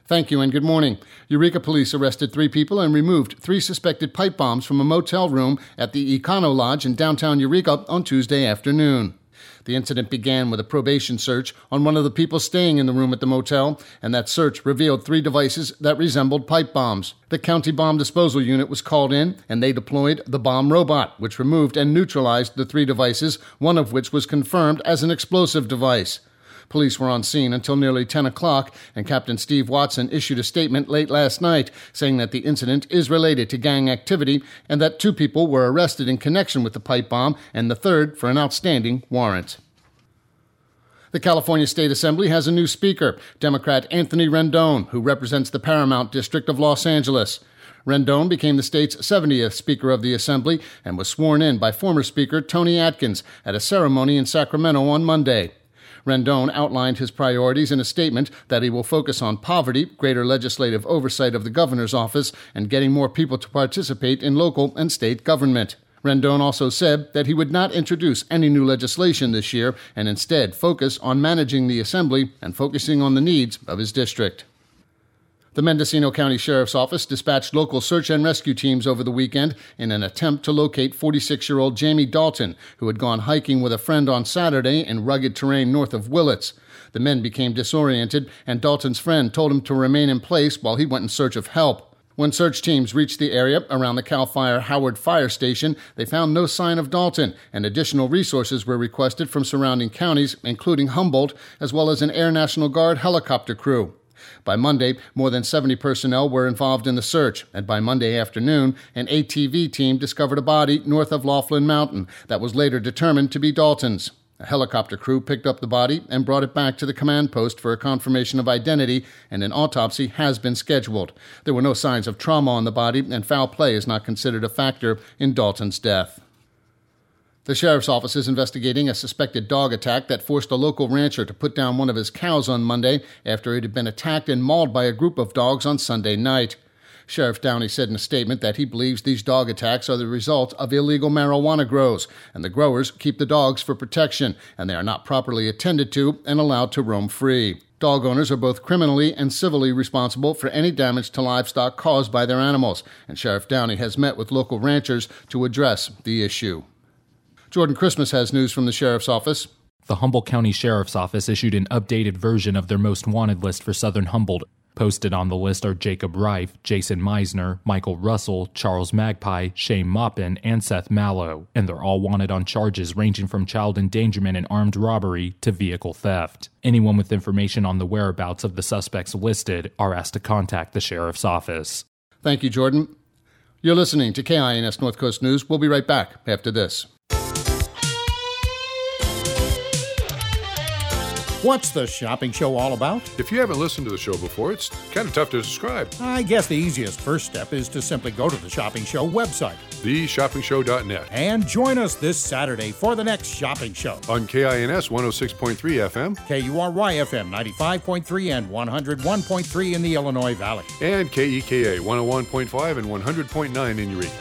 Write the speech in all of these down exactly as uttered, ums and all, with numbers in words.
Thank you and good morning. Eureka police arrested three people and removed three suspected pipe bombs from a motel room at the Econo Lodge in downtown Eureka on Tuesday afternoon. The incident began with a probation search on one of the people staying in the room at the motel, and that search revealed three devices that resembled pipe bombs. The county bomb disposal unit was called in, and they deployed the bomb robot, which removed and neutralized the three devices, one of which was confirmed as an explosive device. Police were on scene until nearly ten o'clock, and Captain Steve Watson issued a statement late last night saying that the incident is related to gang activity and that two people were arrested in connection with the pipe bomb and the third for an outstanding warrant. The California State Assembly has a new speaker, Democrat Anthony Rendon, who represents the Paramount District of Los Angeles. Rendon became the state's seventieth Speaker of the Assembly and was sworn in by former Speaker Tony Atkins at a ceremony in Sacramento on Monday. Rendon outlined his priorities in a statement that he will focus on poverty, greater legislative oversight of the governor's office, and getting more people to participate in local and state government. Rendon also said that he would not introduce any new legislation this year and instead focus on managing the assembly and focusing on the needs of his district. The Mendocino County Sheriff's Office dispatched local search and rescue teams over the weekend in an attempt to locate forty-six-year-old Jamie Dalton, who had gone hiking with a friend on Saturday in rugged terrain north of Willits. The men became disoriented, and Dalton's friend told him to remain in place while he went in search of help. When search teams reached the area around the CAL FIRE Howard Fire Station, they found no sign of Dalton, and additional resources were requested from surrounding counties, including Humboldt, as well as an Air National Guard helicopter crew. By Monday, more than seventy personnel were involved in the search, and by Monday afternoon, an A T V team discovered a body north of Laughlin Mountain that was later determined to be Dalton's. A helicopter crew picked up the body and brought it back to the command post for a confirmation of identity, and an autopsy has been scheduled. There were no signs of trauma on the body, and foul play is not considered a factor in Dalton's death. The sheriff's office is investigating a suspected dog attack that forced a local rancher to put down one of his cows on Monday after it had been attacked and mauled by a group of dogs on Sunday night. Sheriff Downey said in a statement that he believes these dog attacks are the result of illegal marijuana grows, and the growers keep the dogs for protection, and they are not properly attended to and allowed to roam free. Dog owners are both criminally and civilly responsible for any damage to livestock caused by their animals, and Sheriff Downey has met with local ranchers to address the issue. Jordan Christmas has news from the Sheriff's Office. The Humboldt County Sheriff's Office issued an updated version of their most wanted list for Southern Humboldt. Posted on the list are Jacob Reif, Jason Meisner, Michael Russell, Charles Magpie, Shane Maupin, and Seth Mallow, and they're all wanted on charges ranging from child endangerment and armed robbery to vehicle theft. Anyone with information on the whereabouts of the suspects listed are asked to contact the Sheriff's Office. Thank you, Jordan. You're listening to K I N S North Coast News. We'll be right back after this. What's the shopping show all about? If you haven't listened to the show before, it's kind of tough to describe. I guess the easiest first step is to simply go to the Shopping Show website, the shopping show dot net, and join us this Saturday for the next shopping show. On K I N S one oh six point three F M, K U R Y F M ninety-five point three and one oh one point three in the Illinois Valley, and K E K A one oh one point five and one hundred point nine in Eureka.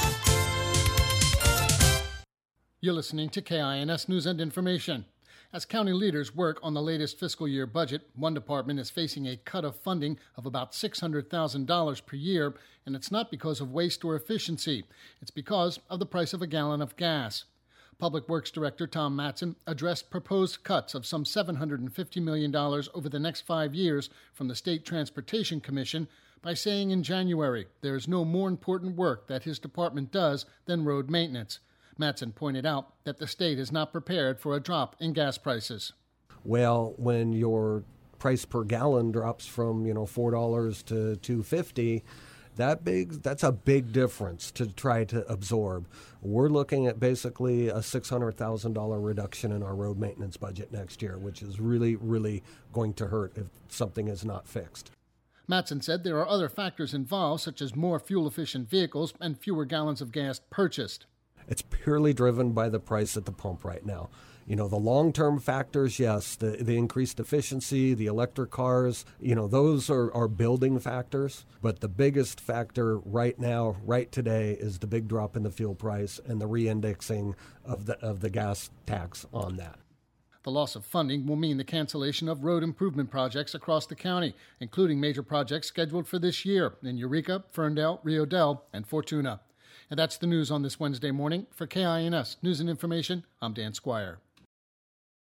You're listening to K I N S News and Information. As county leaders work on the latest fiscal year budget, one department is facing a cut of funding of about six hundred thousand dollars per year, and it's not because of waste or efficiency. It's because of the price of a gallon of gas. Public Works Director Tom Matson addressed proposed cuts of some seven hundred fifty million dollars over the next five years from the State Transportation Commission by saying in January there is no more important work that his department does than road maintenance. Matson pointed out that the state is not prepared for a drop in gas prices. Well, when your price per gallon drops from, you know, four dollars to two fifty, that big that's a big difference to try to absorb. We're looking at basically a six hundred thousand dollars reduction in our road maintenance budget next year, which is really, really going to hurt if something is not fixed. Matson said there are other factors involved, such as more fuel-efficient vehicles and fewer gallons of gas purchased. It's purely driven by the price at the pump right now. You know, the long-term factors, yes, the, the increased efficiency, the electric cars, you know, those are, are building factors. But the biggest factor right now, right today, is the big drop in the fuel price and the re-indexing of the, of the gas tax on that. The loss of funding will mean the cancellation of road improvement projects across the county, including major projects scheduled for this year in Eureka, Ferndale, Rio Dell, and Fortuna. And that's the news on this Wednesday morning. For K I N S News and Information, I'm Dan Squire.